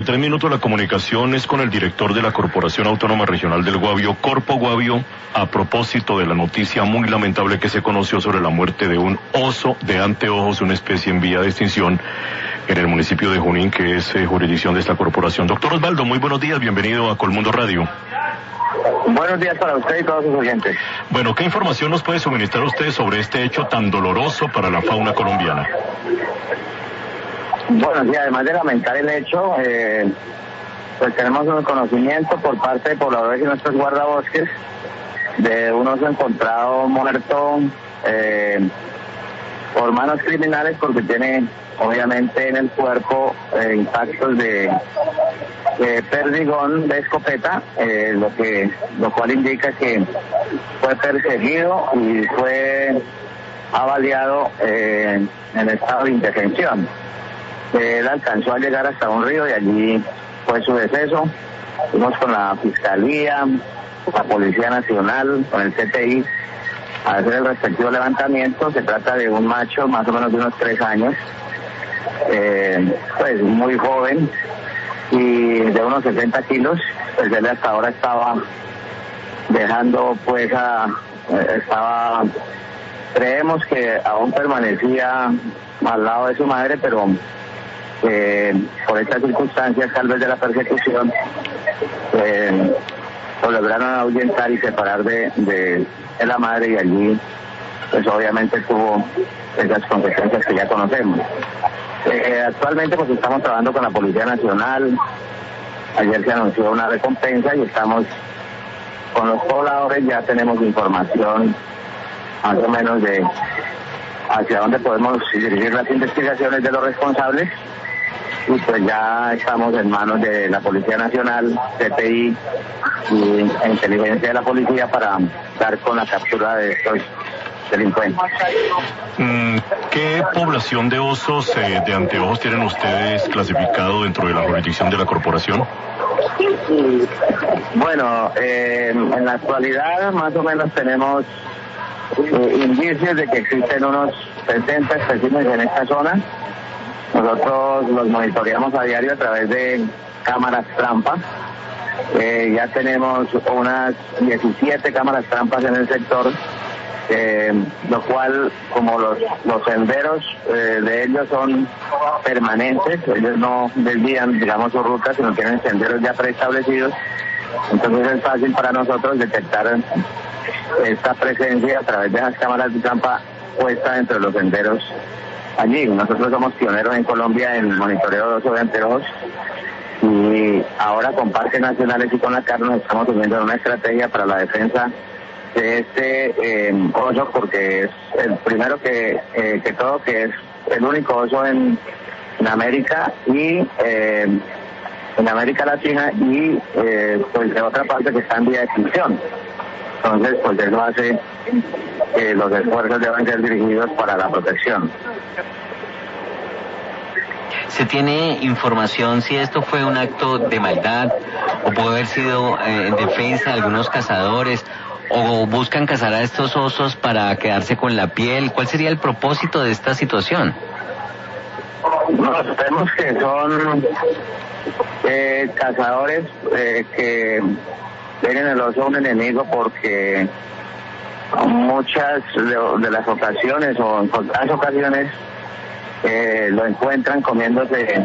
3 minutos la comunicación es con el director de la Corporación Autónoma Regional del Guavio, Corpo Guavio, a propósito de la noticia muy lamentable que se conoció sobre la muerte de un oso de anteojos, una especie en vía de extinción en el municipio de Junín, que es jurisdicción de esta corporación. Doctor Osvaldo, muy buenos días, bienvenido a Colmundo Radio. Buenos días para usted y todos sus oyentes. Bueno, ¿qué información nos puede suministrar usted sobre este hecho tan doloroso para la fauna colombiana? Bueno, sí, además de lamentar el hecho, pues tenemos un conocimiento por parte de pobladores y nuestros guardabosques de un oso encontrado muerto por manos criminales porque tiene obviamente en el cuerpo impactos de perdigón de escopeta, lo cual indica que fue perseguido y fue avaliado en estado de indefensión. Él alcanzó a llegar hasta un río y allí fue su deceso. Fuimos con la Fiscalía, la Policía Nacional, con el CTI, a hacer el respectivo levantamiento. Se trata de un macho más o menos de unos 3 años, pues muy joven y de unos 70 kilos. Pues él hasta ahora estaba dejando creemos que aún permanecía al lado de su madre, pero por estas circunstancias tal vez de la persecución lo lograron ahuyentar y separar de la madre, y allí pues obviamente tuvo esas consecuencias que ya conocemos. Actualmente pues estamos trabajando con la Policía Nacional. Ayer se anunció una recompensa y estamos con los pobladores, ya tenemos información más o menos de hacia dónde podemos dirigir las investigaciones de los responsables, y pues ya estamos en manos de la Policía Nacional, CTI y inteligencia de la policía para dar con la captura de estos delincuentes. ¿Qué población de osos de anteojos tienen ustedes clasificado dentro de la jurisdicción de la corporación? Bueno, en la actualidad más o menos tenemos indicios de que existen unos 60 especies en esta zona. Nosotros los monitoreamos a diario a través de cámaras trampa. Ya tenemos unas 17 cámaras trampas en el sector, lo cual, como los senderos de ellos son permanentes, ellos no desvían, digamos, su ruta, sino tienen senderos ya preestablecidos, entonces es fácil para nosotros detectar esta presencia a través de esas cámaras de trampa puestas dentro de los senderos allí. Nosotros somos pioneros en Colombia en el monitoreo de osos de anteojos, y ahora con parques nacionales y con la CAR nos estamos uniendo en una estrategia para la defensa de este oso, porque es el primero que es el único oso en América y en América Latina, y pues de otra parte que está en vía de extinción. Entonces, pues eso hace que los esfuerzos deban ser dirigidos para la protección. ¿Se tiene información si esto fue un acto de maldad o puede haber sido en defensa de algunos cazadores, o buscan cazar a estos osos para quedarse con la piel? ¿Cuál sería el propósito de esta situación? No, sabemos que son cazadores que ven en el oso un enemigo, porque muchas de las ocasiones o en contadas ocasiones lo encuentran comiéndose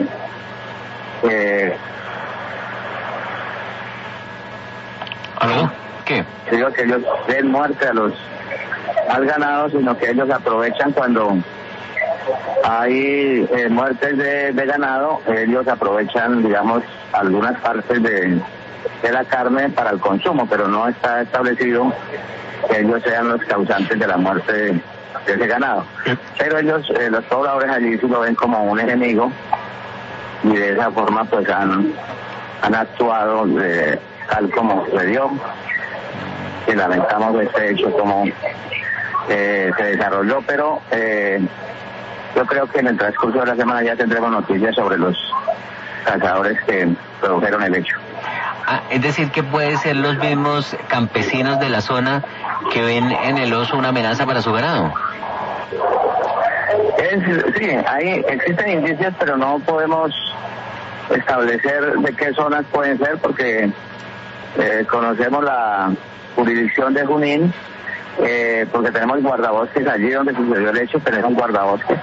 ¿algo? ¿Qué? Digo que ellos den muerte al ganado, sino que ellos aprovechan cuando hay muertes de ganado, ellos aprovechan, digamos, algunas partes de la carne para el consumo, pero no está establecido que ellos sean los causantes de la muerte de ese ganado. Pero ellos, los pobladores allí sí lo ven como un enemigo, y de esa forma pues han actuado tal como sucedió, y lamentamos este hecho como se desarrolló, pero yo creo que en el transcurso de la semana ya tendremos noticias sobre los cazadores que produjeron el hecho. Es decir, que puede ser los mismos campesinos de la zona que ven en el oso una amenaza para su ganado. Sí, ahí existen indicios, pero no podemos establecer de qué zonas pueden ser, porque conocemos la jurisdicción de Junín, porque tenemos guardabosques allí donde sucedió el hecho, tenemos guardabosques.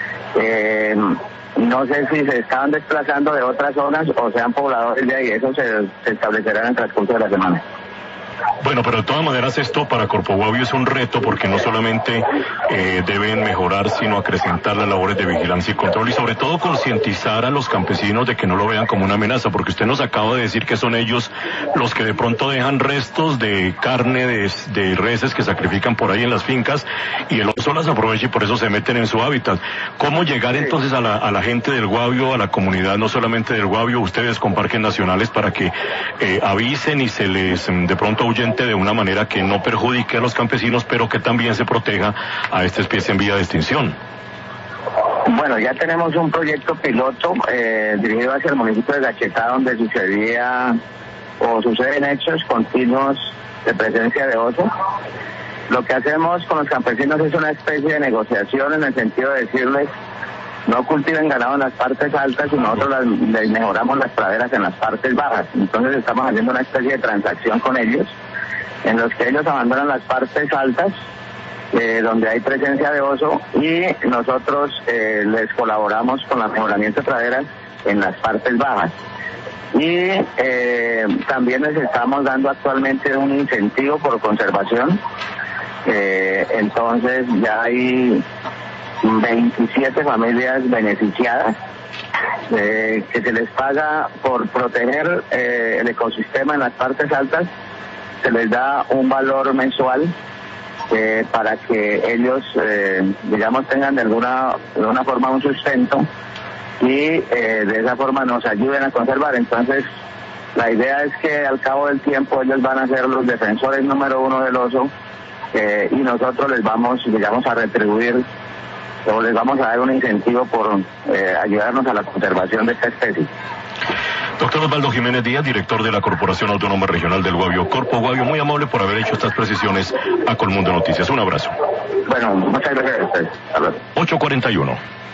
No sé si se estaban desplazando de otras zonas o sean pobladores de ahí, eso se establecerá en el transcurso de la semana. Bueno, pero de todas maneras esto para Corpo Guavio es un reto porque no solamente deben mejorar, sino acrecentar las labores de vigilancia y control y sobre todo concientizar a los campesinos de que no lo vean como una amenaza, porque usted nos acaba de decir que son ellos los que de pronto dejan restos de carne de reses que sacrifican por ahí en las fincas y el oso las aprovecha y por eso se meten en su hábitat. ¿Cómo llegar entonces a la gente del Guavio, a la comunidad no solamente del Guavio, ustedes con parques nacionales para que avisen y se les de pronto ahuyente de una manera que no perjudique a los campesinos, pero que también se proteja a esta especie en vía de extinción? Bueno, ya tenemos un proyecto piloto dirigido hacia el municipio de Gachetá, donde sucedía o suceden hechos continuos de presencia de oso. Lo que hacemos con los campesinos es una especie de negociación en el sentido de decirles no cultiven ganado en las partes altas y nosotros les mejoramos las praderas en las partes bajas. Entonces estamos haciendo una especie de transacción con ellos, en los que ellos abandonan las partes altas, donde hay presencia de oso, y nosotros les colaboramos con el mejoramiento de praderas en las partes bajas. Y también les estamos dando actualmente un incentivo por conservación. Entonces ya hay 27 familias beneficiadas que se les paga por proteger el ecosistema en las partes altas, se les da un valor mensual para que ellos digamos tengan de alguna forma un sustento y de esa forma nos ayuden a conservar. Entonces la idea es que al cabo del tiempo ellos van a ser los defensores número uno del oso y nosotros les vamos, digamos, a retribuir o les vamos a dar un incentivo por ayudarnos a la conservación de esta especie. Doctor Osvaldo Jiménez Díaz, director de la Corporación Autónoma Regional del Guavio, Corpo Guavio, muy amable por haber hecho estas precisiones a Colmundo Noticias. Un abrazo. Bueno, muchas gracias a ustedes. 8:41.